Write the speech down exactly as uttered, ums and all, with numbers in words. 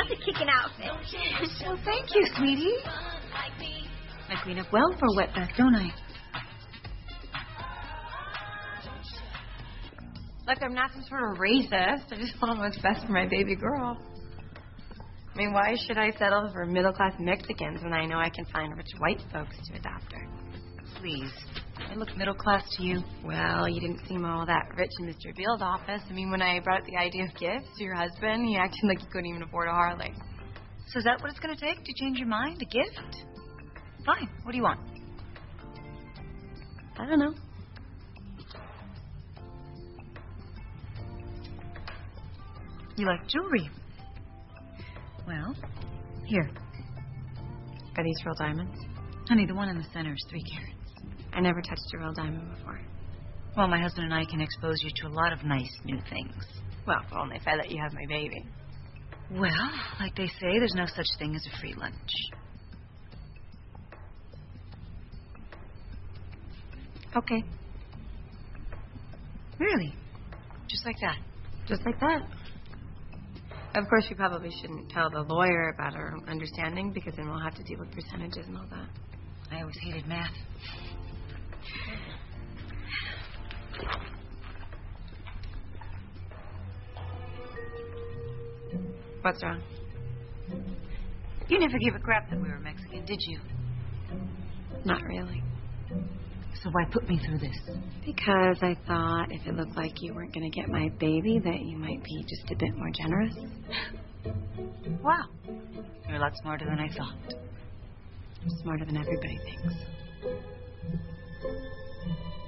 love the kicking outfit. Well, thank you, sweetie. I clean up well for a wetback, don't I? Look, I'm not some sort of racist. I just want what's best for my baby girl. I mean, why should I settle for middle-class Mexicans when I know I can find rich white folks to adopt her? Please. I look middle-class to you. Well, you didn't seem all that rich in Mister Beale's office. I mean, when I brought up the idea of gifts to your husband, he acted like he couldn't even afford a Harley. So is that what it's going to take to change your mind? A gift? Fine. What do you want? I don't know. You like jewelry? Well, here. Are these real diamonds? Honey, the one in the center is three carats. I never touched a real diamond before. Well, my husband and I can expose you to a lot of nice new things. Well, only if I let you have my baby. Well, like they say, there's no such thing as a free lunch. Okay. Really? Just like that? Just like that. Of course, you probably shouldn't tell the lawyer about our understanding, because then we'll have to deal with percentages and all that. I always hated math. What's wrong? You never gave a crap that we were Mexican, did you? Not really. So why put me through this? Because I thought if it looked like you weren't going to get my baby, that you might be just a bit more generous. Wow. You're a lot smarter than I thought. I'm smarter than everybody thinks.